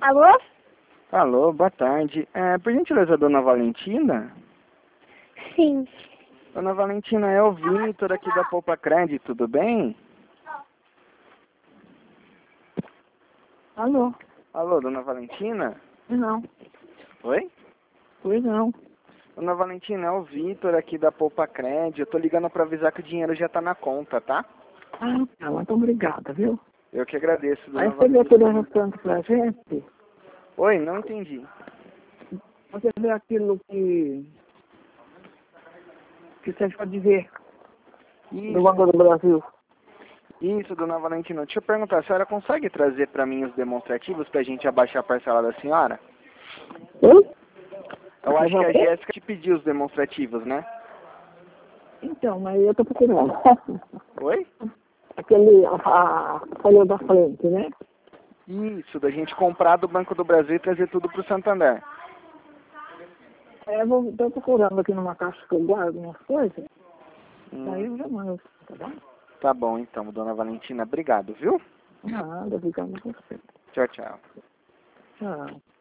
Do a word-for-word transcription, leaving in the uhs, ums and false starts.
Alô? Alô, boa tarde. É, por gentileza, dona Valentina? Sim. Dona Valentina, é o Vitor aqui da Poupa Cred, tudo bem? Alô? Alô, dona Valentina? Não. Oi? Pois não. Dona Valentina, é o Vitor aqui da Poupa Cred. Eu tô ligando pra avisar que o dinheiro já tá na conta, tá? Ah, tá. Muito obrigada, viu? Eu que agradeço, dona Aí você vê Valentina. aquele restante pra gente. Oi, não entendi. Você vê aquilo que... que você pode ver do Isso, Banco do Brasil. isso, dona Valentina. Deixa eu perguntar, a senhora consegue trazer pra mim os demonstrativos pra gente abaixar a parcela da senhora? Oi? Eu acho que a Mas, é? Jéssica te pediu os demonstrativos, né? Então, mas eu tô procurando. Oi? Aquele... a, a folha da frente, né? Isso, da gente comprar do Banco do Brasil e trazer tudo pro Santander. É, eu vou, tô procurando aqui numa caixa que eu guardo minhas coisas. Hum, Aí eu já mando, tá bom? tá bom, então, dona Valentina. Obrigado, viu? Nada, obrigado a você. Tchau, tchau. Tchau.